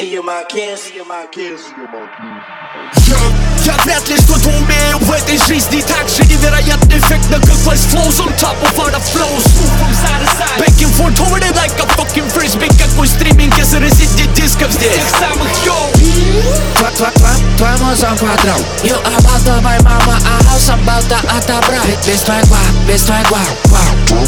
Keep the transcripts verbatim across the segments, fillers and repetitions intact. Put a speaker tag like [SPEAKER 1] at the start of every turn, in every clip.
[SPEAKER 1] Я вряд ли что-то умею в этой жизни так же невероятно эффектно, как Flash flows on top of other flows. Back and forth over it like a fucking frisbee. Какой стриминг, если разъединить дисков здесь тех самых йоу.
[SPEAKER 2] Твой мозг квадрат. You about to buy mama a house, I'm about to отобрать. Весь твой глав, весь твой глав, глав.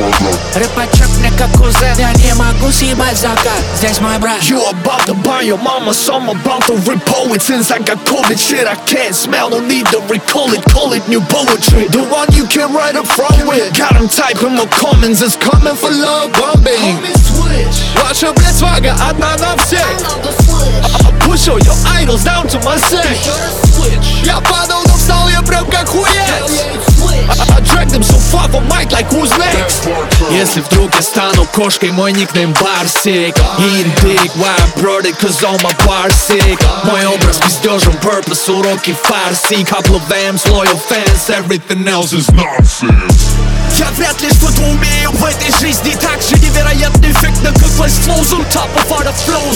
[SPEAKER 2] Рыбачок мне как кузен, я не могу съебать закат. Здесь мой брат.
[SPEAKER 1] You about to buy your mama, so I'm about to repo it. Since I got COVID, shit I can't smell, no need to recall it. Call it new poetry, the one you can write a from with. Got him typing more comments, it's coming for love bombing. Ваша, блядь, свага одна на всех. Push all your idols down to my set. Я падал, но встал я прям как хуец. I drag them so far from mic like who's next. Если вдруг я стану кошкой, мой никнейм Барсик. Eating dick, why I brought it, cause all my bars sick. Мой образ бездежен, purpose, уроки фарси. Couple of M's, loyal fans, everything else is nonsense. Я вряд ли что-то умею в этой жизни так же невероятно эффектно, как Flash flows on top of other flows.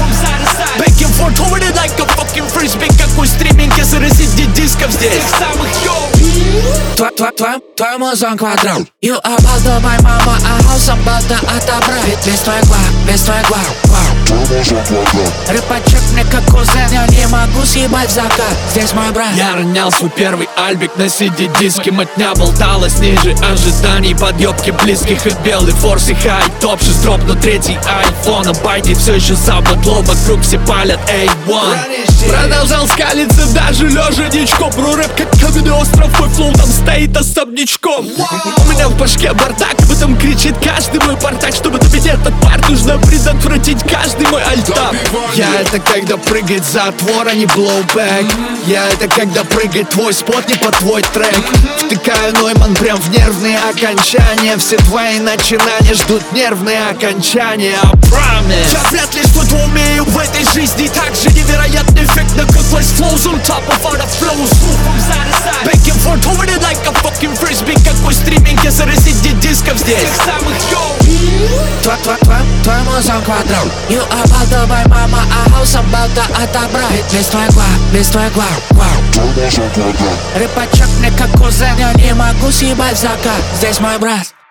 [SPEAKER 1] Back and forth over it like a fucking frisbee. Какой стриминг, если разъединить дисков здесь тех самых йоу.
[SPEAKER 2] Твой, твой, твой, твой мозг квадрат. You about to buy mama a house, I'm about to отобрать. Весь твой глав, весь твой глав, глав. Рыбачок мне как кузен, я не могу съебать закат. Здесь мой брат.
[SPEAKER 1] Я ронял свой первый альбик на си ди-диске. Мотня болталась ниже ожиданий, подъебки близких. И белый форс и хай, топ шесть дропну третий айфон. А байти все еще западло, вокруг все палят эй один. Продолжал скалиться даже лежа ничком. Бру рэп как каменный остров, мой флоу там стоит особнячком. У меня в башке бардак, об этом кричит каждый мой партак. Чтобы добить этот парт, нужно предотвратить каждый мой альтап. Я это когда прыгает затвор, а не блоубэк. Я это когда прыгает твой спот, не по твой трек. Втыкаю Нойман прям в нервные окончания. Все твои начинания ждут нервные окончания. I promise. Я вряд ли что-то умею в этой жизни так же невероятно эффектно, как Flash flows on top of other flows. Back and forth over it like a fucking frisbee. Какой стриминг, если разъединить дисков здесь тех самых йоу.
[SPEAKER 2] Твой, твой, твой, твой мозг квадрат. You about to buy mama a house, I'm about to отобрать. Весь твой глав, весь твой глав, глав.
[SPEAKER 1] Твой мозг квадрат.
[SPEAKER 2] Рыбачок мне как кузен, я не могу съебать закат. Здесь мой брат.